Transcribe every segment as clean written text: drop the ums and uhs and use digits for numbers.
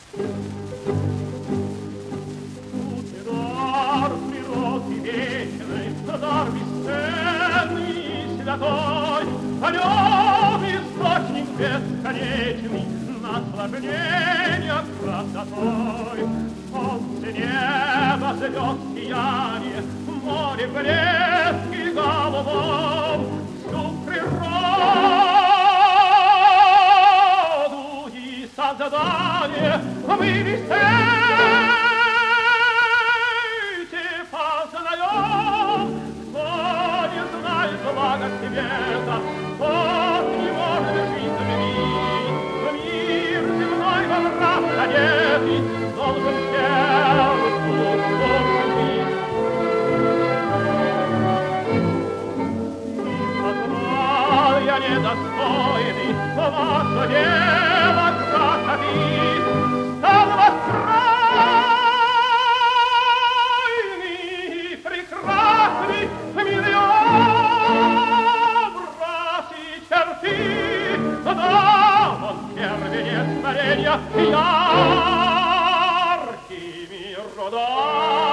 Дар природы вечной, дар бесценный и святой, о нем источник бесконечный, наслаждение красотой. Солнце, небо, звезд сияние, море блеск и голубом, всю природу и создание мы веселье познаем. Кто не знает блага света, тот не может жить в мир земной во мрак одетый, должен сердцу должен быть. И познал я недостойный ваше дело красоты, стал востройный и прекрасный миллион образ и черты. Да, он первенец творения яркими родами.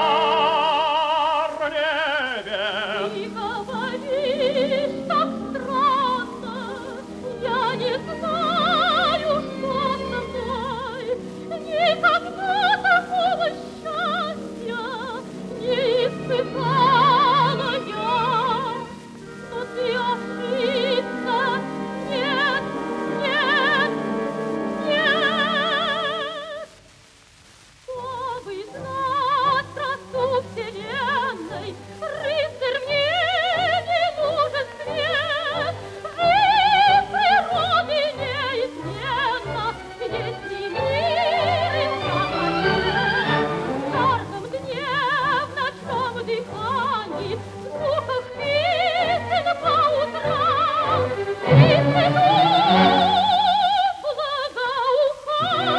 Благоухание